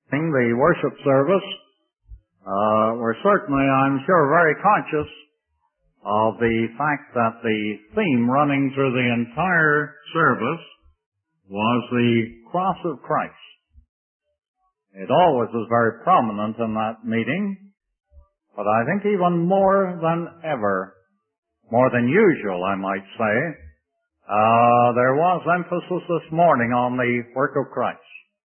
The worship service, we're certainly, I'm sure, very conscious of the fact that the theme running through the entire service was the cross of Christ. It always was very prominent in that meeting, but I think even more than ever, more than usual, I might say, there was emphasis this morning on the work of Christ.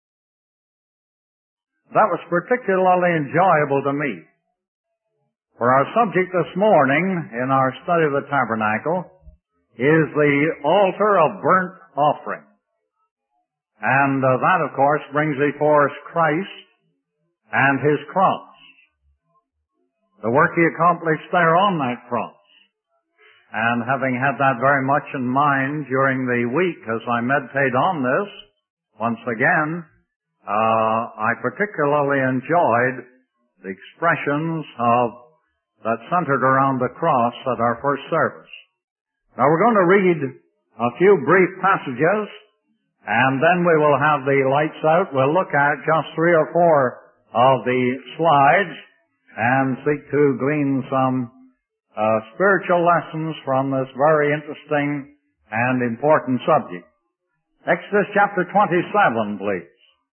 That was particularly enjoyable to me. For our subject this morning in our study of the tabernacle is the altar of burnt offering. And that, of course, brings before us Christ and His cross. The work He accomplished there on that cross. And having had that very much in mind during the week as I meditate on this, once again, I particularly enjoyed the expressions that centered around the cross at our first service. Now we're going to read a few brief passages, and then we will have the lights out. We'll look at just 3 or 4 of the slides and seek to glean some spiritual lessons from this very interesting and important subject. Exodus chapter 27, please.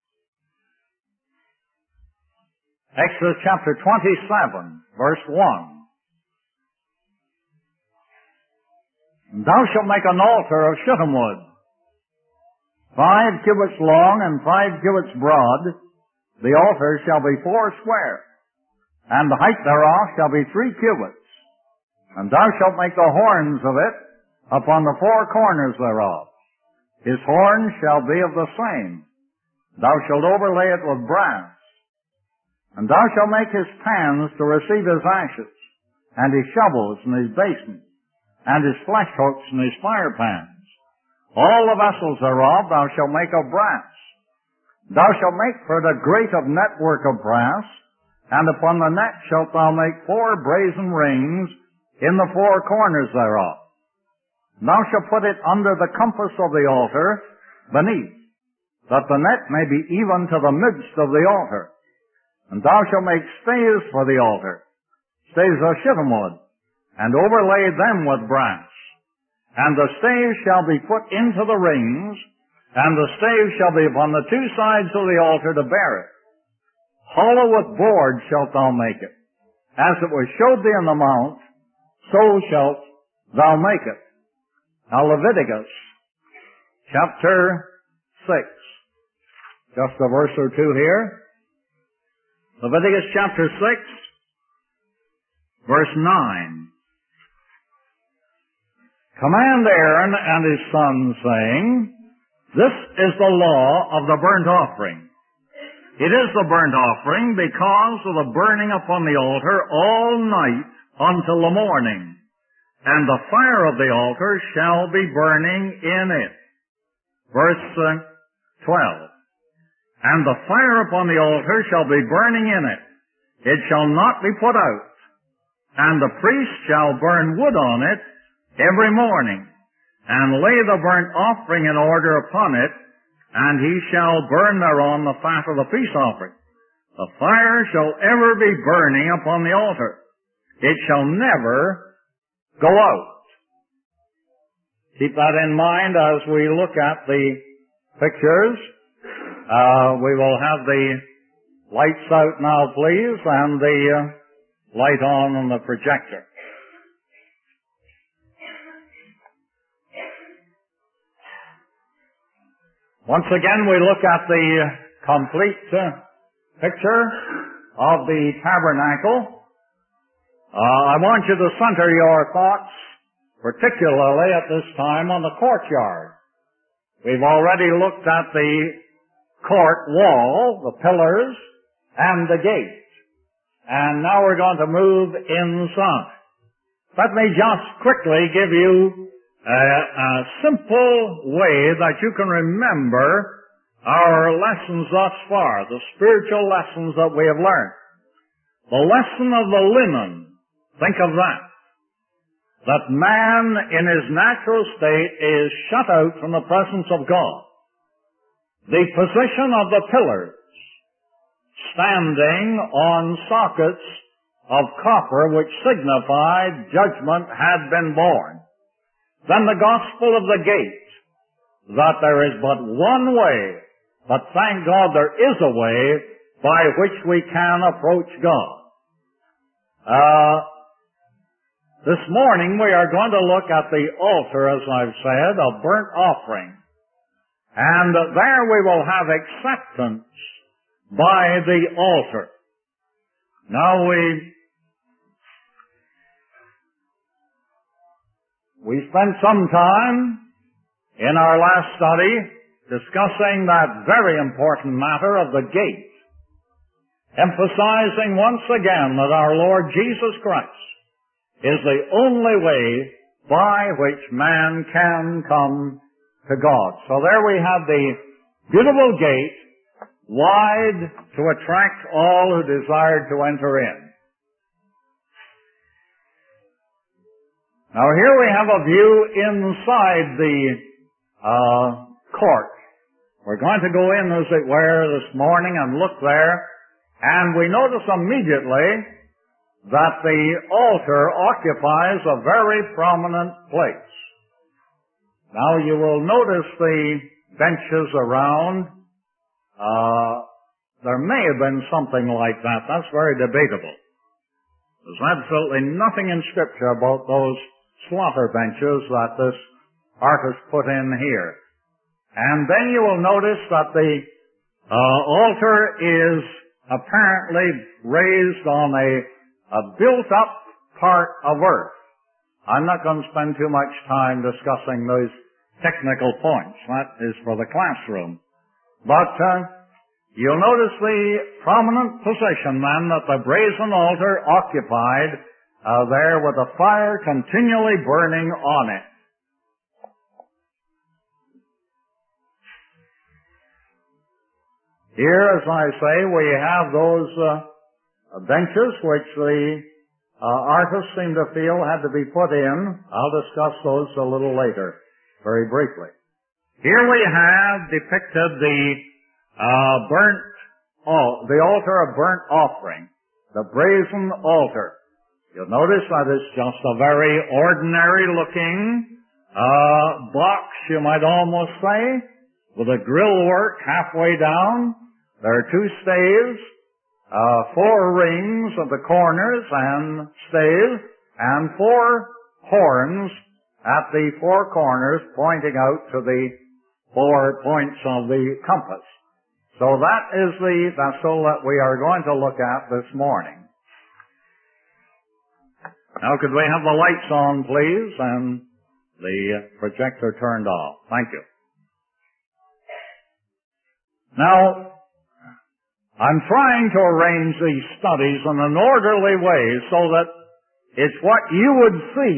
Exodus chapter 27, verse 1. Thou shalt make an altar of shittim wood, 5 cubits long and 5 cubits broad. The altar shall be 4 square, and the height thereof shall be 3 cubits. And thou shalt make the horns of it upon the 4 corners thereof. His horns shall be of the same. Thou shalt overlay it with brass. And thou shalt make his pans to receive his ashes, and his shovels and his basins, and his flesh hooks and his fire pans. All the vessels thereof thou shalt make of brass. Thou shalt make for the grate of network of brass, and upon the net shalt thou make 4 brazen rings in the 4 corners thereof. Thou shalt put it under the compass of the altar beneath, that the net may be even to the midst of the altar. And thou shalt make stays for the altar, stays of shittim wood, and overlay them with brass. And the staves shall be put into the rings, and the staves shall be upon the 2 sides of the altar to bear it. Hollow with boards shalt thou make it. As it was showed thee in the mount, so shalt thou make it. Now Leviticus chapter 6. Just a verse or 2 here. Leviticus chapter 6, verse 9. Command Aaron and his sons, saying, This is the law of the burnt offering. It is the burnt offering because of the burning upon the altar all night until the morning, and the fire of the altar shall be burning in it. Verse 12. And the fire upon the altar shall be burning in it. It shall not be put out. And the priest shall burn wood on it every morning, and lay the burnt offering in order upon it, and he shall burn thereon the fat of the peace offering. The fire shall ever be burning upon the altar. It shall never go out. Keep that in mind as we look at the pictures. We will have the lights out now, please, and the light on the projector. Once again, we look at the complete picture of the tabernacle. I want you to center your thoughts, particularly at this time, on the courtyard. We've already looked at the court wall, the pillars, and the gate. And now we're going to move inside. Let me just quickly give you a simple way that you can remember our lessons thus far, the spiritual lessons that we have learned. The lesson of the linen, think of that. That man in his natural state is shut out from the presence of God. The position of the pillars standing on sockets of copper which signified judgment had been born. Then the gospel of the gate, that there is but one way, but thank God there is a way by which we can approach God. This morning we are going to look at the altar, as I've said, of burnt offering. And there we will have acceptance by the altar. Now we spent some time in our last study discussing that very important matter of the gate, emphasizing once again that our Lord Jesus Christ is the only way by which man can come to God. So there we have the beautiful gate, wide to attract all who desired to enter in. Now here we have a view inside the court. We're going to go in, as it were, this morning and look there, and we notice immediately that the altar occupies a very prominent place. Now you will notice the benches around. There may have been something like that. That's very debatable. There's absolutely nothing in Scripture about those slaughter benches that this artist put in here. And then you will notice that the altar is apparently raised on a built-up part of earth. I'm not going to spend too much time discussing those technical points. That is for the classroom. But you'll notice the prominent position then that the brazen altar occupied there with a fire continually burning on it. Here, as I say, we have those benches which the artists seem to feel had to be put in. I'll discuss those a little later, very briefly. Here we have depicted the altar of burnt offering, the brazen altar. You'll notice that it's just a very ordinary looking box, you might almost say, with a grill work halfway down. There are two staves, 4 rings at the corners and staves, and 4 horns at the 4 corners pointing out to the 4 points of the compass. So that is the vessel that we are going to look at this morning. Now could we have the lights on, please, and the projector turned off? Thank you. Now, I'm trying to arrange these studies in an orderly way so that it's what you would see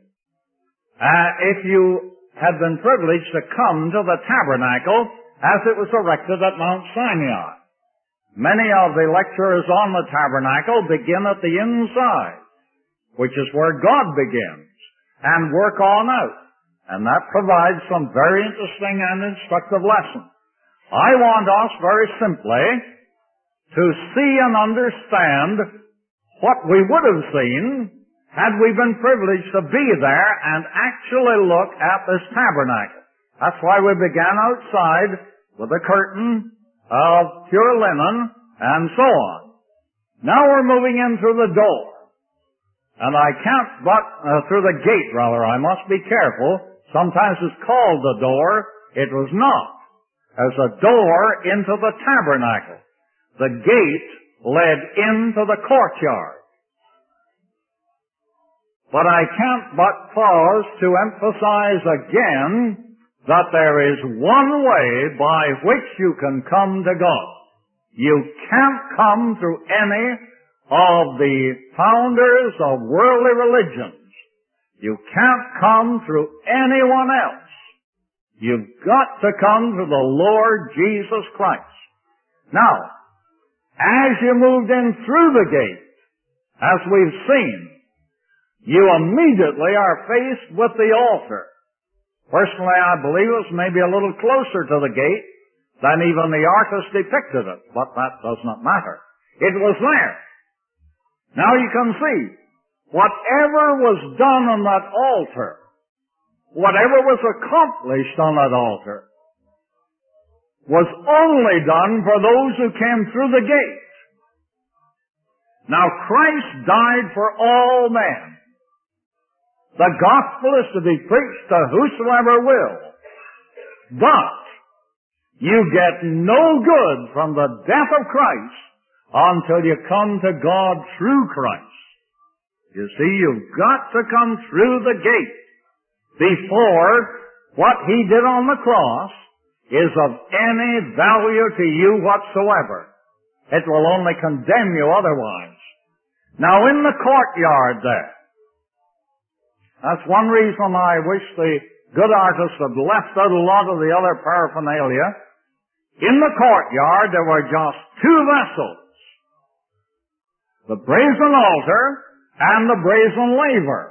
if you had been privileged to come to the tabernacle as it was erected at Mount Sinai. Many of the lectures on the tabernacle begin at the inside, which is where God begins, and work on out. And that provides some very interesting and instructive lessons. I want us very simply to see and understand what we would have seen had we been privileged to be there and actually look at this tabernacle. That's why we began outside with a curtain of pure linen and so on. Now we're moving in through the door. And I can't but, through the gate rather, I must be careful. Sometimes it's called the door. It was not. As a door into the tabernacle. The gate led into the courtyard. But I can't but pause to emphasize again that there is one way by which you can come to God. You can't come through any of the founders of worldly religions. You can't come through anyone else. You've got to come through the Lord Jesus Christ. Now, as you moved in through the gate, as we've seen, you immediately are faced with the altar. Personally, I believe it's maybe a little closer to the gate than even the artist depicted it, but that does not matter. It was there. Now you can see, whatever was done on that altar, whatever was accomplished on that altar, was only done for those who came through the gate. Now Christ died for all men. The gospel is to be preached to whosoever will. But you get no good from the death of Christ until you come to God through Christ. You see, you've got to come through the gate before what He did on the cross is of any value to you whatsoever. It will only condemn you otherwise. Now in the courtyard there, that's one reason I wish the good artist had left out a lot of the other paraphernalia. In the courtyard there were just two vessels. The brazen altar and the brazen laver.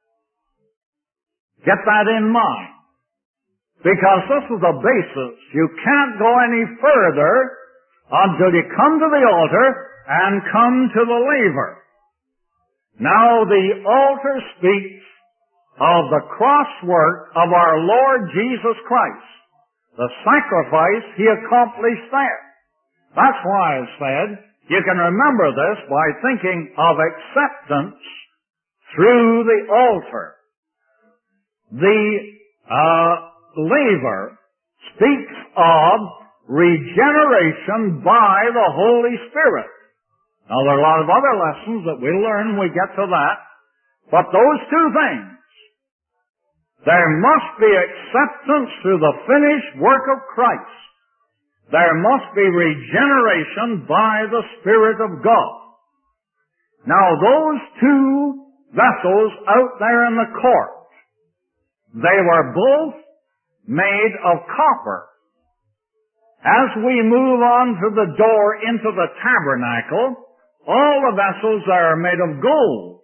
Get that in mind. Because this is the basis. You can't go any further until you come to the altar and come to the laver. Now the altar speaks of the cross work of our Lord Jesus Christ. The sacrifice He accomplished there. That's why I said you can remember this by thinking of acceptance through the altar. The laver speaks of regeneration by the Holy Spirit. Now there are a lot of other lessons that we'll learn when we get to that, but those two things, there must be acceptance through the finished work of Christ. There must be regeneration by the Spirit of God. Now those two vessels out there in the court, they were both made of copper. As we move on to the door into the tabernacle, all the vessels are made of gold.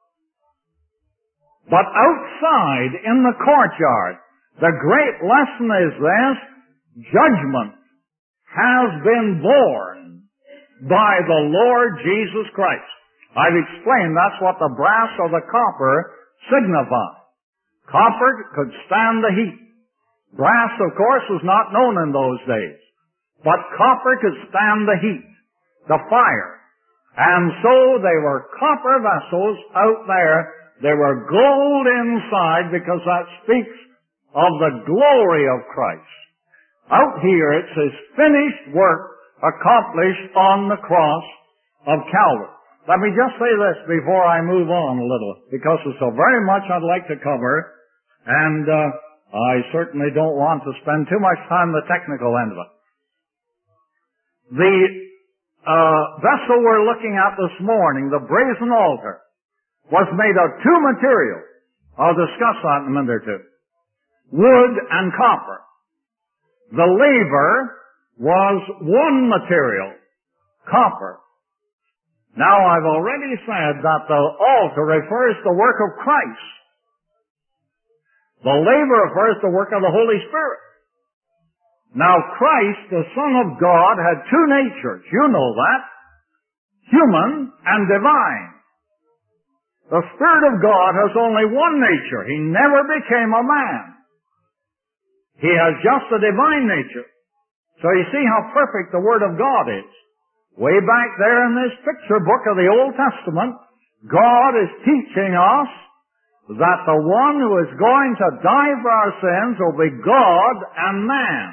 But outside in the courtyard, the great lesson is this: judgment has been borne by the Lord Jesus Christ. I've explained that's what the brass or the copper signify. Copper could stand the heat. Brass, of course, was not known in those days. But copper could stand the heat, the fire. And so they were copper vessels out there. They were gold inside because that speaks of the glory of Christ. Out here it's His finished work accomplished on the cross of Calvary. Let me just say this before I move on a little, because there's so very much I'd like to cover, and I certainly don't want to spend too much time on the technical end of it. The vessel we're looking at this morning, the brazen altar, was made of two materials. I'll discuss that in a minute or two. Wood and copper. The laver was one material, copper. Now I've already said that the altar refers to the work of Christ. The laver refers to the work of the Holy Spirit. Now Christ, the Son of God, had two natures. You know that. Human and divine. The Spirit of God has only one nature. He never became a man. He has just a divine nature. So you see how perfect the Word of God is. Way back there in this picture book of the Old Testament, God is teaching us that the one who is going to die for our sins will be God and man.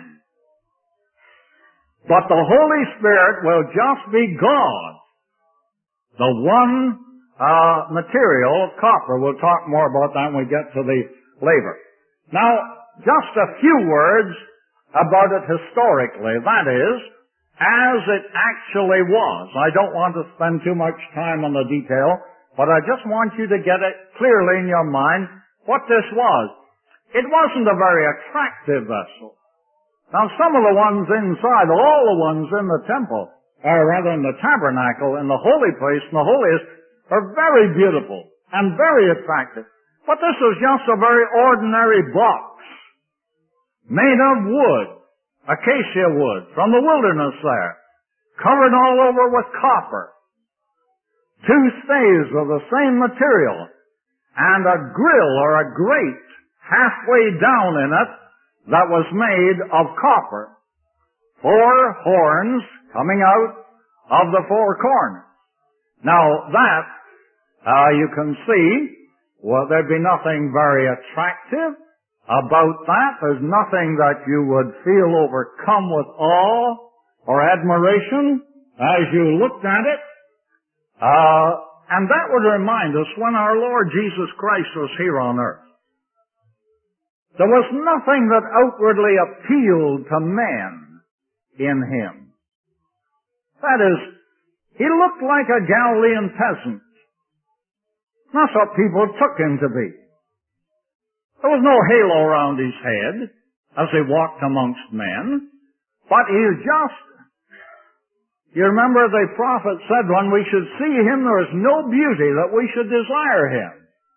But the Holy Spirit will just be God. The one material of copper. We'll talk more about that when we get to the laver. Now, just a few words about it historically. That is, as it actually was. I don't want to spend too much time on the detail, but I just want you to get it clearly in your mind what this was. It wasn't a very attractive vessel. Now, some of the ones inside, all the ones in the temple, or rather in the tabernacle, in the holy place, in the holiest, are very beautiful and very attractive. But this is just a very ordinary box made of wood. acacia wood from the wilderness there, covered all over with copper, 2 staves of the same material, and a grill or a grate halfway down in it that was made of copper. 4 horns coming out of the 4 corners. Now that, you can see, well, there'd be nothing very attractive about that. There's nothing that you would feel overcome with awe or admiration as you looked at it. And that would remind us when our Lord Jesus Christ was here on earth. There was nothing that outwardly appealed to men in him. That is, he looked like a Galilean peasant. That's what people took him to be. There was no halo around his head as he walked amongst men, but he just, you remember the prophet said when we should see him, there is no beauty that we should desire him.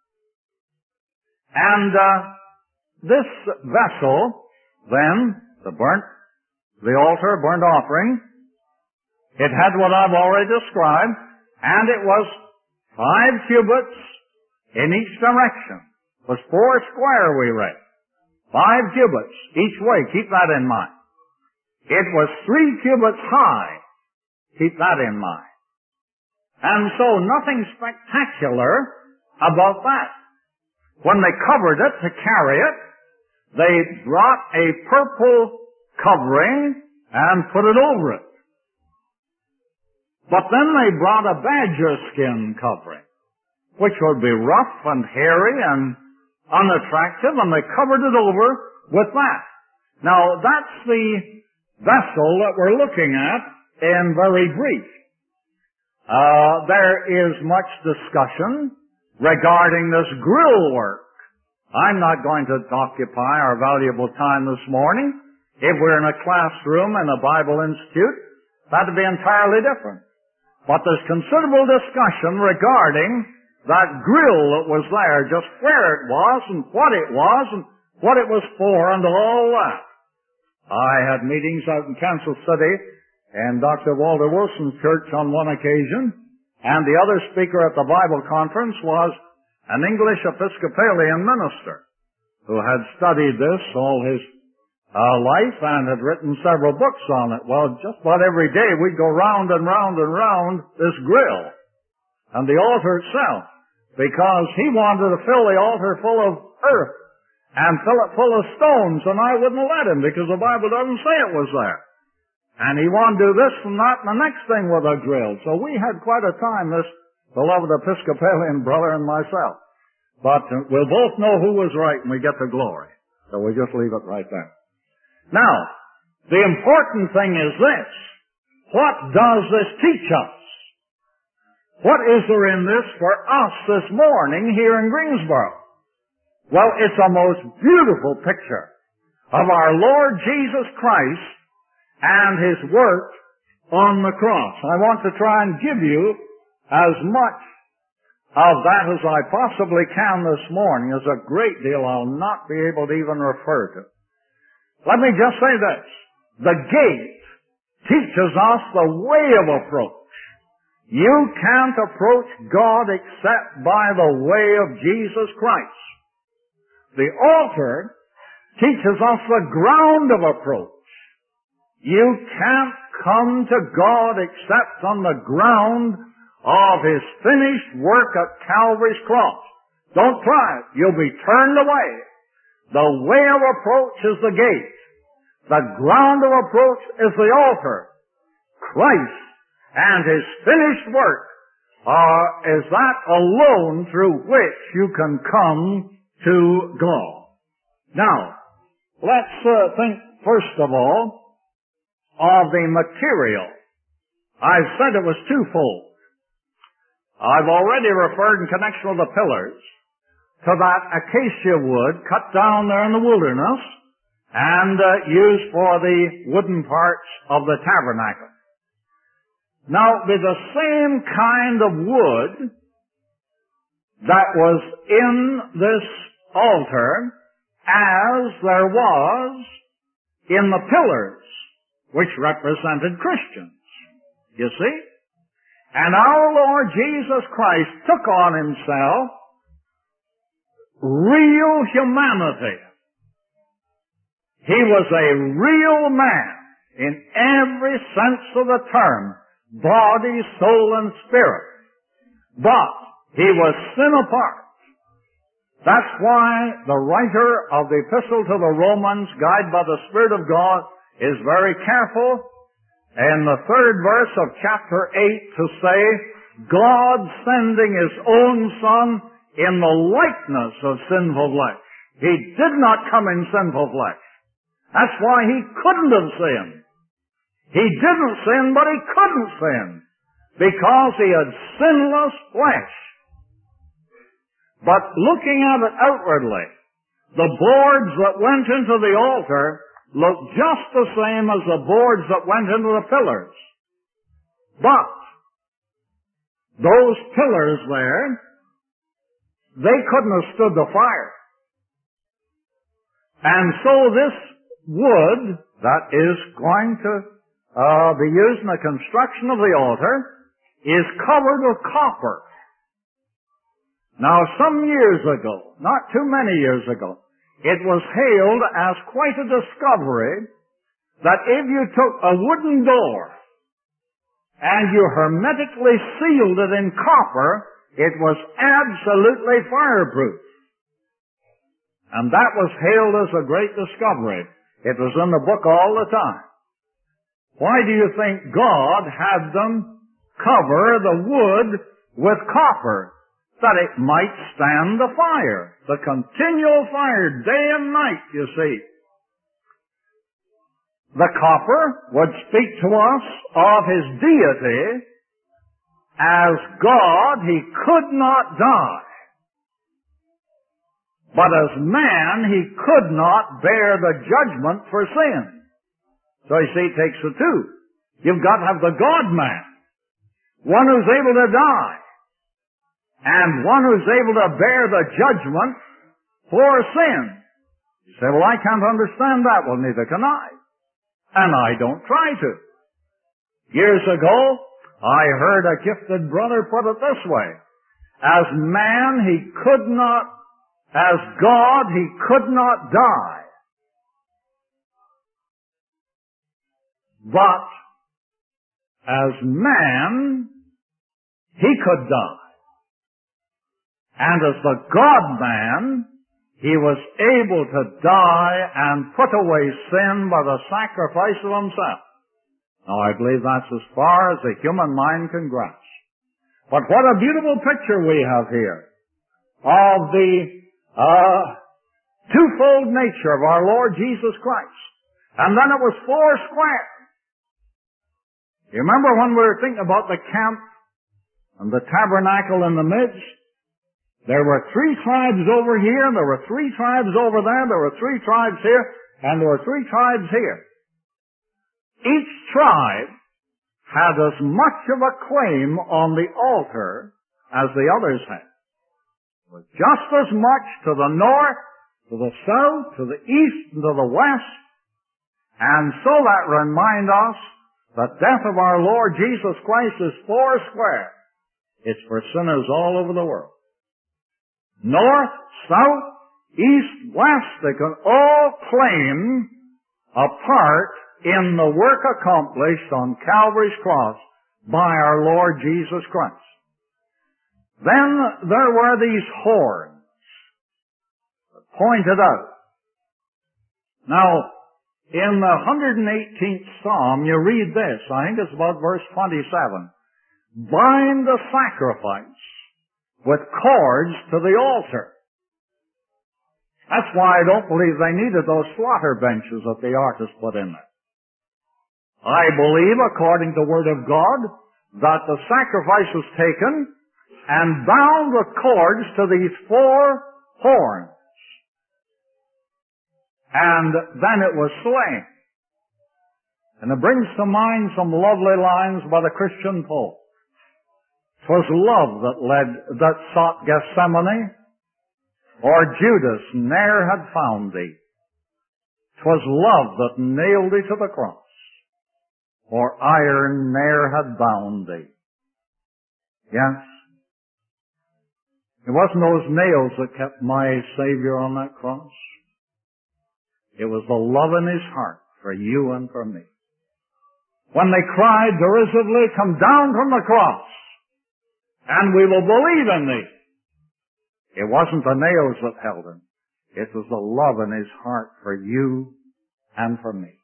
And this vessel, then, the altar, burnt offering, it had what I've already described, and it was 5 cubits in each direction. It was 4 square, we read. 5 cubits each way. Keep that in mind. It was 3 cubits high. Keep that in mind. And so nothing spectacular about that. When they covered it to carry it, they brought a purple covering and put it over it. But then they brought a badger skin covering, which would be rough and hairy and unattractive, and they covered it over with that. Now, that's the vessel that we're looking at in very brief. There is much discussion regarding this grill work. I'm not going to occupy our valuable time this morning. If we're in a classroom in a Bible Institute, that'd be entirely different. But there's considerable discussion regarding that grill that was there, just where it was and what it was for and all that. I had meetings out in Kansas City in Dr. Walter Wilson's church on one occasion, and the other speaker at the Bible conference was an English Episcopalian minister who had studied this all his life and had written several books on it. Well, just about every day we'd go round and round and round this grill and the altar itself, because he wanted to fill the altar full of earth and fill it full of stones, and I wouldn't let him because the Bible doesn't say it was there. And he wanted to do this and that and the next thing with a grill. So we had quite a time, this beloved Episcopalian brother and myself. But we'll both know who was right when we get to glory. So we just leave it right there. Now, the important thing is this. What does this teach us? What is there in this for us this morning here in Greensboro? Well, it's a most beautiful picture of our Lord Jesus Christ and His work on the cross. I want to try and give you as much of that as I possibly can this morning. There's a great deal I'll not be able to even refer to. Let me just say this. The gate teaches us the way of approach. You can't approach God except by the way of Jesus Christ. The altar teaches us the ground of approach. You can't come to God except on the ground of His finished work at Calvary's cross. Don't try it. You'll be turned away. The way of approach is the gate. The ground of approach is the altar. Christ and His finished work is that alone through which you can come to God. Now, let's think first of all of the material. I've said it was twofold. I've already referred in connection with the pillars to that acacia wood cut down there in the wilderness and used for the wooden parts of the tabernacle. Now, with the same kind of wood that was in this altar as there was in the pillars, which represented Christians. You see? And our Lord Jesus Christ took on himself real humanity. He was a real man in every sense of the term, body, soul, and spirit. But he was sin apart. That's why the writer of the Epistle to the Romans, guided by the Spirit of God, is very careful in the 3rd verse of chapter 8 to say, God sending his own Son in the likeness of sinful flesh. He did not come in sinful flesh. That's why he couldn't have sinned. He didn't sin, but he couldn't sin, because he had sinless flesh. But looking at it outwardly, the boards that went into the altar looked just the same as the boards that went into the pillars. But those pillars there, they couldn't have stood the fire. And so this wood that is going to be used in the construction of the altar is covered with copper. Now, some years ago, not too many years ago, it was hailed as quite a discovery that if you took a wooden door and you hermetically sealed it in copper, it was absolutely fireproof. And that was hailed as a great discovery. It was in the book all the time. Why do you think God had them cover the wood with copper? That it might stand the fire, the continual fire, day and night, you see. The copper would speak to us of his deity. As God, he could not die. But as man, he could not bear the judgment for sin. So you see, it takes the two. You've got to have the God-man, one who's able to die, and one who's able to bear the judgment for sin. You say, well, I can't understand that. Well, neither can I. And I don't try to. Years ago, I heard a gifted brother put it this way. As man, he could not, as God, he could not die. But as man, he could die. And as the God-man, he was able to die and put away sin by the sacrifice of himself. Now, I believe that's as far as the human mind can grasp. But what a beautiful picture we have here of the twofold nature of our Lord Jesus Christ. And then it was four square. You remember when we were thinking about the camp and the tabernacle in the midst? There were 3 tribes over here, and there were 3 tribes over there, there were 3 tribes here, and there were 3 tribes here. Each tribe had as much of a claim on the altar as the others had. With just as much to the north, to the south, to the east, and to the west. And so that reminds us that death of our Lord Jesus Christ is 4 square. It's for sinners all over the world. North, south, east, west, they can all claim a part in the work accomplished on Calvary's cross by our Lord Jesus Christ. Then there were these horns that pointed out. Now, in the 118th Psalm, you read this, I think it's about verse 27. Bind the sacrifice with cords to the altar. That's why I don't believe they needed those slaughter benches that the artist put in there. I believe, according to the Word of God, that the sacrifice was taken and bound with cords to these 4 horns. And then it was slain. And it brings to mind some lovely lines by the Christian poet. 'Twas love that sought Gethsemane, or Judas ne'er had found thee. 'Twas love that nailed thee to the cross, for iron ne'er had bound thee. Yes, it wasn't those nails that kept my Savior on that cross. It was the love in his heart for you and for me. When they cried derisively, "Come down from the cross, and we will believe in thee," it wasn't the nails that held him. It was the love in his heart for you and for me.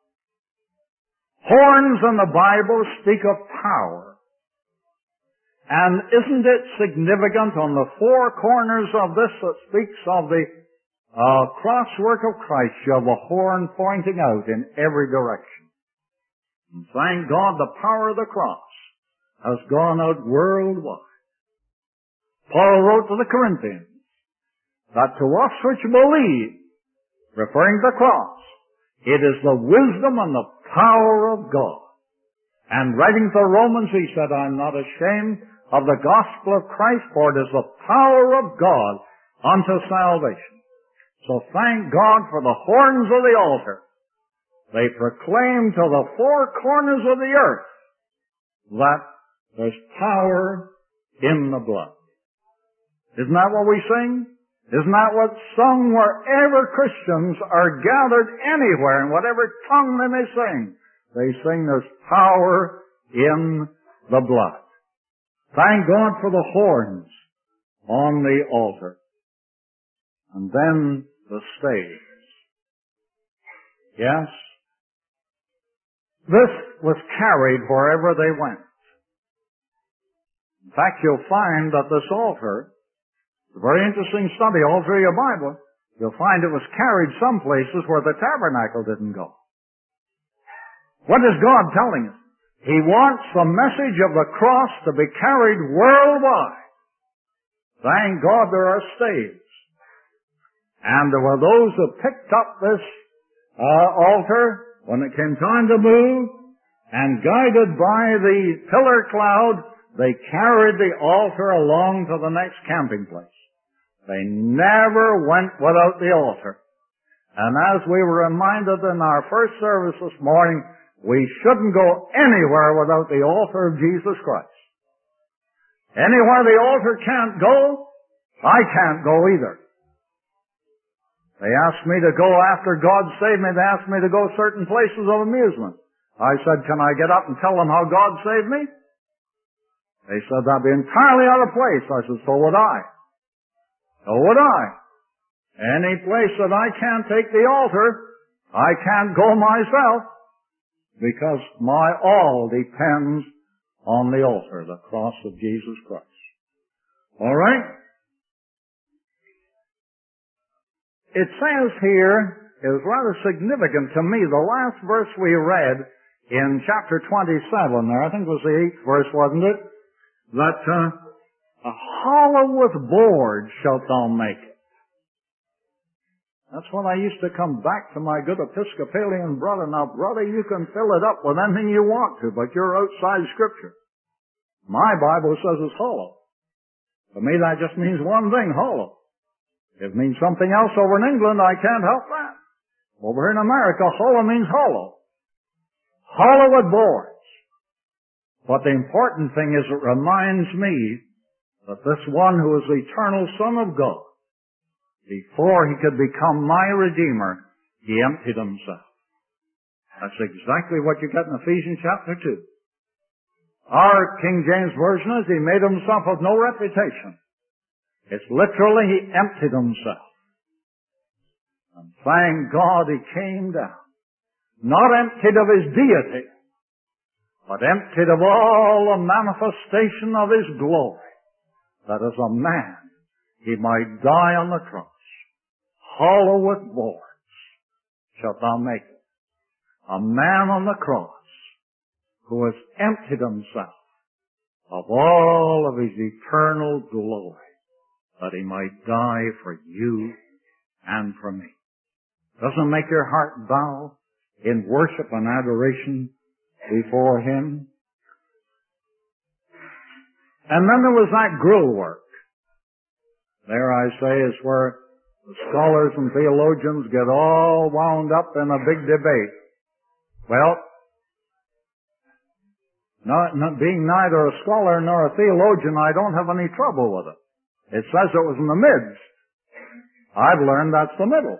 Horns in the Bible speak of power. And isn't it significant on the four corners of this that speaks of the crosswork of Christ, you have a horn pointing out in every direction. And thank God the power of the cross has gone out worldwide. Paul wrote to the Corinthians that to us which believe, referring to the cross, it is the wisdom and the power of God. And writing to Romans, he said, "I'm not ashamed of the gospel of Christ, for it is the power of God unto salvation." So thank God for the horns of the altar. They proclaim to the four corners of the earth that there's power in the blood. Isn't that what we sing? Isn't that what's sung wherever Christians are gathered anywhere, in whatever tongue they may sing? They sing there's power in the blood. Thank God for the horns on the altar. And then the staves. Yes, this was carried wherever they went. In fact, you'll find that this altar, it's a very interesting study all through your Bible, you'll find it was carried some places where the tabernacle didn't go. What is God telling us? He wants the message of the cross to be carried worldwide. Thank God there are staves. And there were those who picked up this altar when it came time to move, and guided by the pillar cloud, they carried the altar along to the next camping place. They never went without the altar. And as we were reminded in our first service this morning, we shouldn't go anywhere without the altar of Jesus Christ. Anywhere the altar can't go, I can't go either. They asked me to go after God saved me. They asked me to go certain places of amusement. I said, "Can I get up and tell them how God saved me?" They said, "That'd be entirely out of place." I said, "So would I. So would I. Any place that I can't take the altar, I can't go myself, because my all depends on the altar, the cross of Jesus Christ." All right? It says here, it was rather significant to me, the last verse we read in chapter 27 there, I think it was the 8th verse, wasn't it? That a hollow with boards shalt thou make it. That's when I used to come back to my good Episcopalian brother. "Now, brother, you can fill it up with anything you want to, but you're outside Scripture. My Bible says it's hollow." To me, that just means one thing, hollow. If it means something else over in England, I can't help that. Over here in America, hollow means hollow. Hollow with boards. But the important thing is it reminds me that this one who is the eternal Son of God, before he could become my Redeemer, he emptied himself. That's exactly what you get in Ephesians chapter 2. Our King James Version is, he made himself of no reputation. It's literally, he emptied himself. And thank God he came down. Not emptied of his deity, but emptied of all the manifestation of his glory, that as a man he might die on the cross. Hollow with boards shalt thou make it. A man on the cross who has emptied himself of all of his eternal glory, that he might die for you and for me. Doesn't it make your heart bow in worship and adoration before him? And then there was that grill work. There, I say, is where The scholars and theologians get all wound up in a big debate. Well, not being neither a scholar nor a theologian, I don't have any trouble with it. It says it was in the midst. I've learned that's the middle.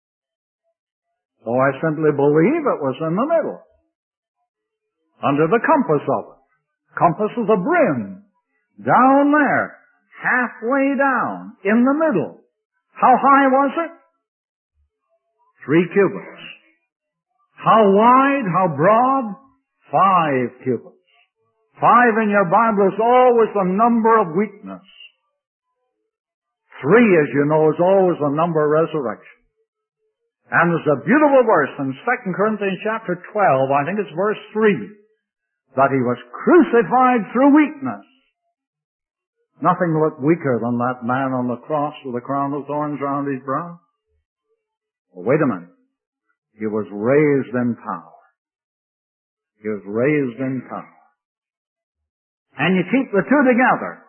So I simply believe it was in the middle. Under the compass of it. Compass is a brim. Down there. Halfway down. In the middle. How high was it? 3 cubits. How wide? How broad? 5 cubits. 5 in your Bible is always the number of weakness. 3, as you know, is always the number of resurrection. And there's a beautiful verse in 2 Corinthians chapter 12, I think it's verse 3, that he was crucified through weakness. Nothing looked weaker than that man on the cross with a crown of thorns around his brow. Well, wait a minute. He was raised in power. He was raised in power. And you keep the two together.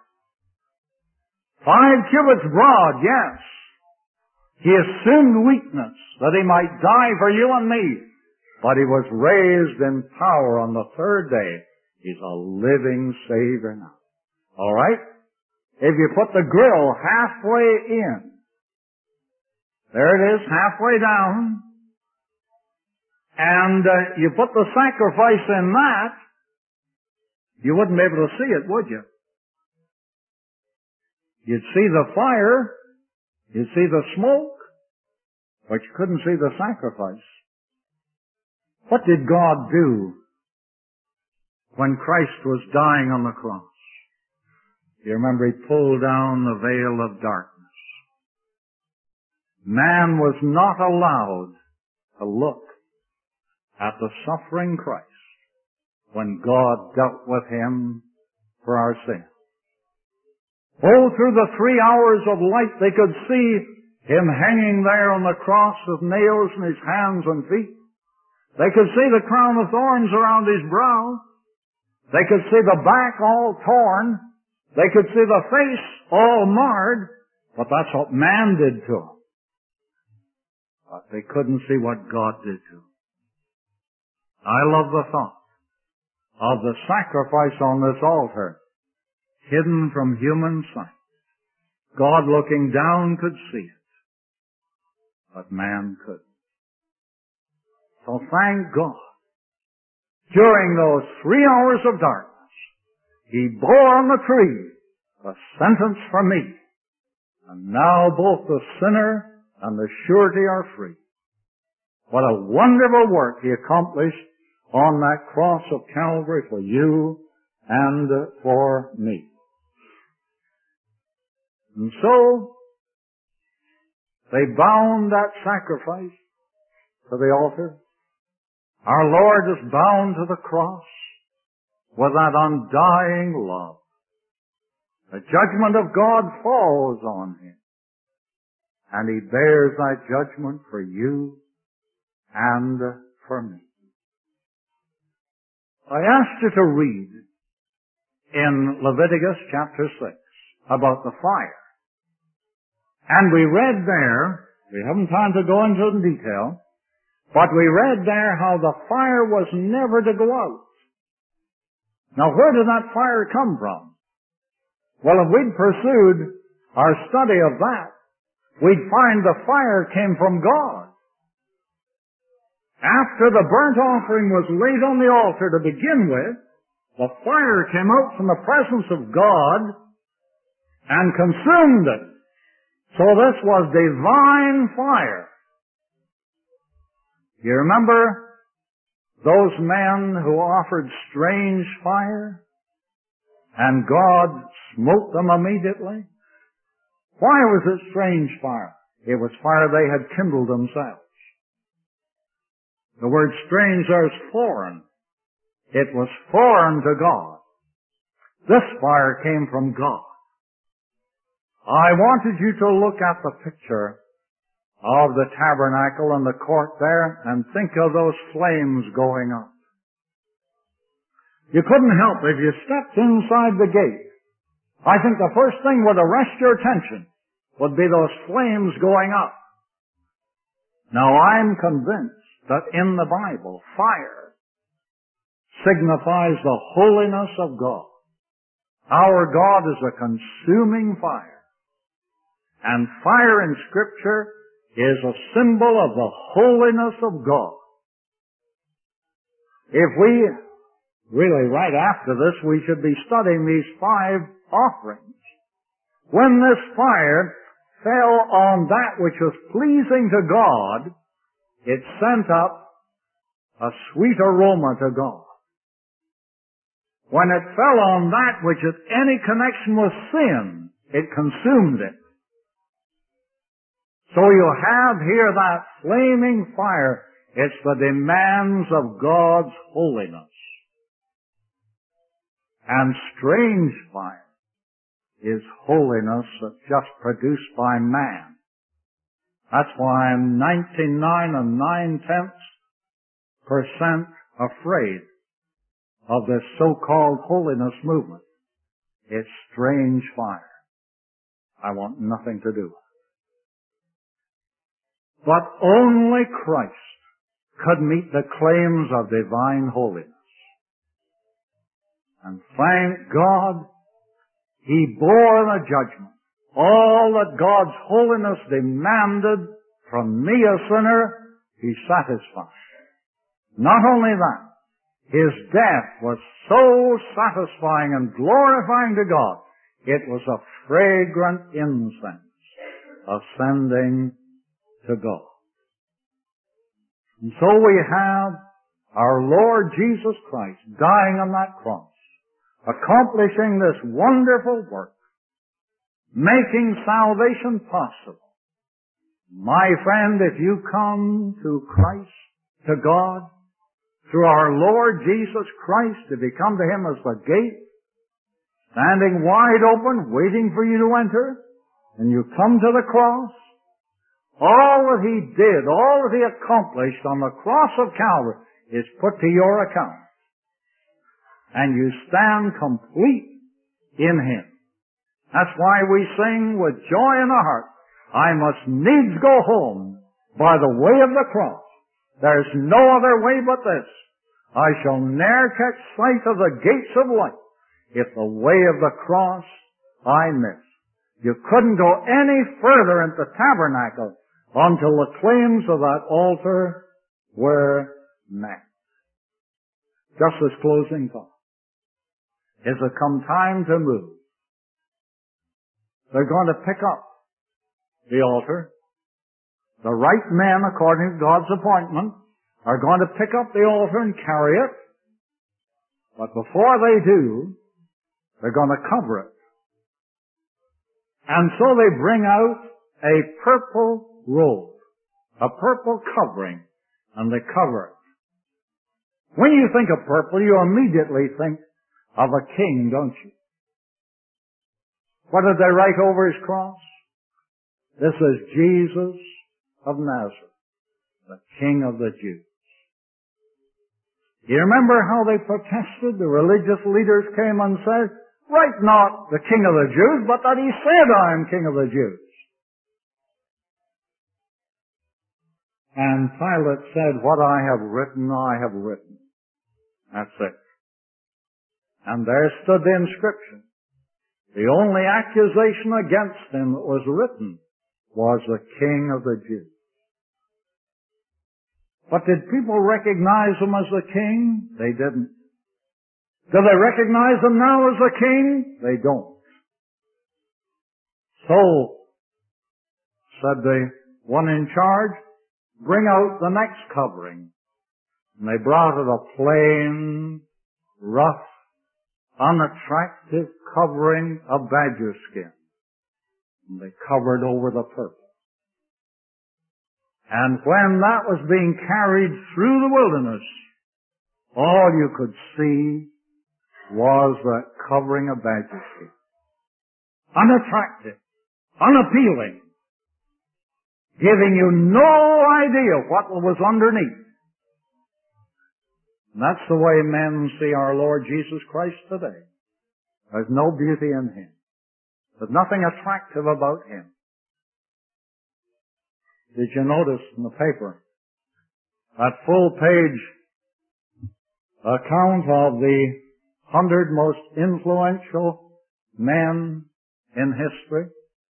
5 cubits broad, yes. He assumed weakness that he might die for you and me. But he was raised in power on the 3rd day. He's a living Savior now. All right? If you put the grill halfway in, there it is, halfway down, and you put the sacrifice in that, you wouldn't be able to see it, would you? You'd see the fire, you'd see the smoke, but you couldn't see the sacrifice. What did God do when Christ was dying on the cross? You remember he pulled down the veil of darkness. Man was not allowed to look at the suffering Christ when God dealt with him for our sin. Oh, through the 3 hours of light they could see him hanging there on the cross with nails in his hands and feet. They could see the crown of thorns around his brow. They could see the back all torn. They could see the face all marred. But that's what man did to him. But they couldn't see what God did to him. I love the thought of the sacrifice on this altar, hidden from human sight. God looking down could see it, but man couldn't. So thank God, during those 3 hours of darkness, he bore on the tree the sentence for me. And now both the sinner and the surety are free. What a wonderful work he accomplished on that cross of Calvary for you and for me. And so, they bound that sacrifice to the altar. Our Lord is bound to the cross with that undying love. The judgment of God falls on him, and he bears that judgment for you and for me. I asked you to read in Leviticus chapter 6 about the fire. And we read there, we haven't time to go into it in detail, but we read there how the fire was never to go out. Now where did that fire come from? Well, if we'd pursued our study of that, we'd find the fire came from God. After the burnt offering was laid on the altar to begin with, the fire came out from the presence of God and consumed it. So this was divine fire. You remember those men who offered strange fire and God smote them immediately? Why was it strange fire? It was fire they had kindled themselves. The word strange there is foreign. It was foreign to God. This fire came from God. I wanted you to look at the picture of the tabernacle and the court there and think of those flames going up. You couldn't help if you stepped inside the gate. I think the first thing would arrest your attention would be those flames going up. Now I'm convinced that in the Bible, fire signifies the holiness of God. Our God is a consuming fire. And fire in Scripture is a symbol of the holiness of God. If we really, right after this, we should be studying these 5 offerings. When this fire fell on that which was pleasing to God, it sent up a sweet aroma to God. When it fell on that which had any connection with sin, it consumed it. So you have here that flaming fire. It's the demands of God's holiness. And strange fire is holiness that's just produced by man. That's why I'm 99 9/10% afraid of this so-called holiness movement. It's strange fire. I want nothing to do with it. But only Christ could meet the claims of divine holiness. And thank God, He bore the judgment. All that God's holiness demanded from me, a sinner, He satisfied. Not only that, His death was so satisfying and glorifying to God, it was a fragrant incense ascending to God. And so we have our Lord Jesus Christ dying on that cross, accomplishing this wonderful work, making salvation possible. My friend, if you come to Christ, to God, through our Lord Jesus Christ, if you come to Him as the gate, standing wide open, waiting for you to enter, and you come to the cross, all that He did, all that He accomplished on the cross of Calvary is put to your account. And you stand complete in Him. That's why we sing with joy in our heart, I must needs go home by the way of the cross. There's no other way but this. I shall ne'er catch sight of the gates of light if the way of the cross I miss. You couldn't go any further into the tabernacle until the claims of that altar were met. Just this closing thought. Is it come time to move? They're going to pick up the altar. The right men, according to God's appointment, are going to pick up the altar and carry it. But before they do, they're going to cover it. And so they bring out a purple robe, a purple covering, and they cover it. When you think of purple, you immediately think of a king, don't you? What did they write over His cross? This is Jesus of Nazareth, the King of the Jews. You remember how they protested? The religious leaders came and said, write not the King of the Jews, but that He said, I am King of the Jews. And Pilate said, what I have written, I have written. That's it. And there stood the inscription. The only accusation against Him that was written was the King of the Jews. But did people recognize Him as the King? They didn't. Do they recognize Him now as the King? They don't. So, said the one in charge, bring out the next covering. And they brought it a plain, rough, unattractive covering of badger skin. And they covered over the purple. And when that was being carried through the wilderness, all you could see was that covering of badger skin. Unattractive, unappealing, giving you no idea what was underneath. And that's the way men see our Lord Jesus Christ today. There's no beauty in Him. There's nothing attractive about Him. Did you notice in the paper that full-page account of the 100 most influential men in history?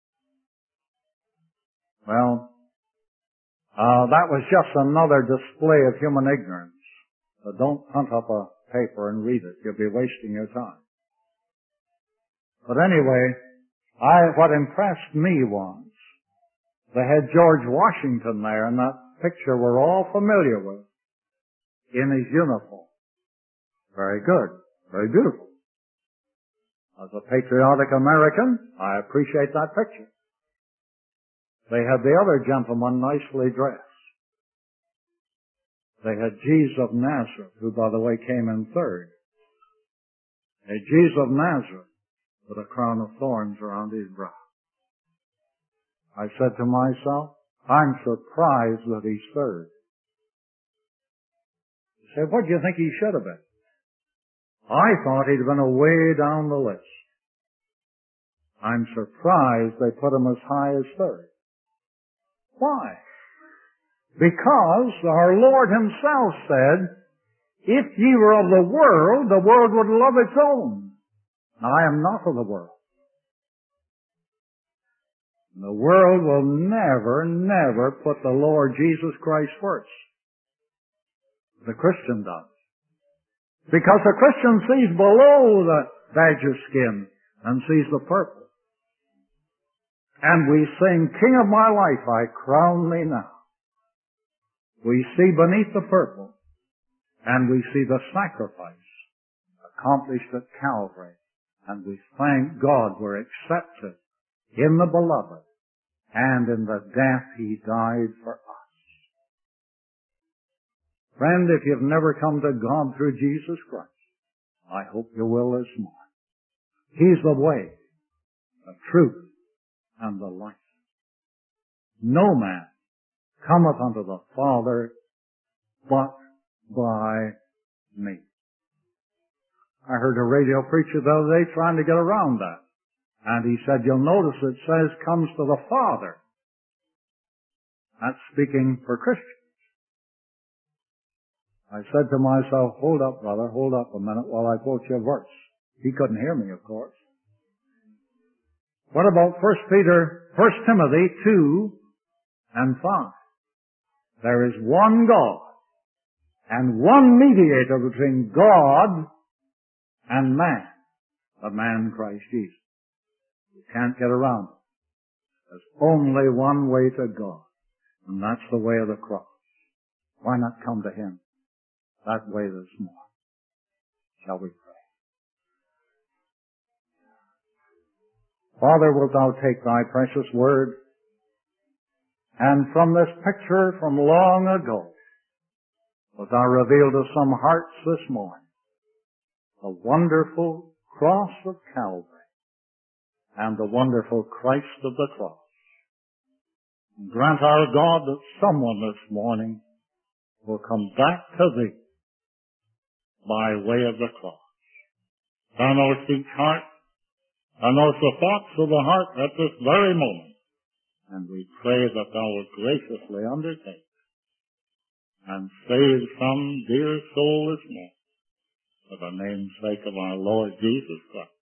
Well, that was just another display of human ignorance. So don't hunt up a paper and read it. You'll be wasting your time. But anyway, what impressed me was they had George Washington there, and that picture we're all familiar with, in his uniform. Very good. Very beautiful. As a patriotic American, I appreciate that picture. They had the other gentleman nicely dressed. They had Jesus of Nazareth, who, by the way, came in third. A Jesus of Nazareth with a crown of thorns around his brow. I said to myself, I'm surprised that he's third. You say, what do you think he should have been? I thought he'd have been way down the list. I'm surprised they put him as high as third. Why? Because our Lord himself said, if ye were of the world would love its own. Now, I am not of the world. The world will never put the Lord Jesus Christ first. The Christian does. Because the Christian sees below the badger skin and sees the purple. And we sing, King of my life, I crown thee now. We see beneath the purple, and we see the sacrifice accomplished at Calvary, and we thank God we're accepted in the beloved, and in the death he died for us. Friend, if you've never come to God through Jesus Christ, I hope you will this morning. He's the way, the truth, and the life. No man cometh unto the Father but by me. I heard a radio preacher the other day trying to get around that. And he said, you'll notice it says comes to the Father. That's speaking for Christians. I said to myself, hold up, brother, hold up a minute while I quote you a verse. He couldn't hear me, of course. What about 1 Timothy 2 and 5? There is one God and one mediator between God and man, the man Christ Jesus. You can't get around it. There's only one way to God, and that's the way of the cross. Why not come to him that way this morning? Shall we pray? Father, wilt thou take thy precious word, and from this picture from long ago, wilt thou reveal to some hearts this morning the wonderful cross of Calvary and the wonderful Christ of the cross. And grant our God that someone this morning will come back to thee by way of the cross. Thou knowest each heart, thou knowest the thoughts of the heart at this very moment, and we pray that thou wilt graciously undertake and save some dear soul this morning for the name's sake of our Lord Jesus Christ.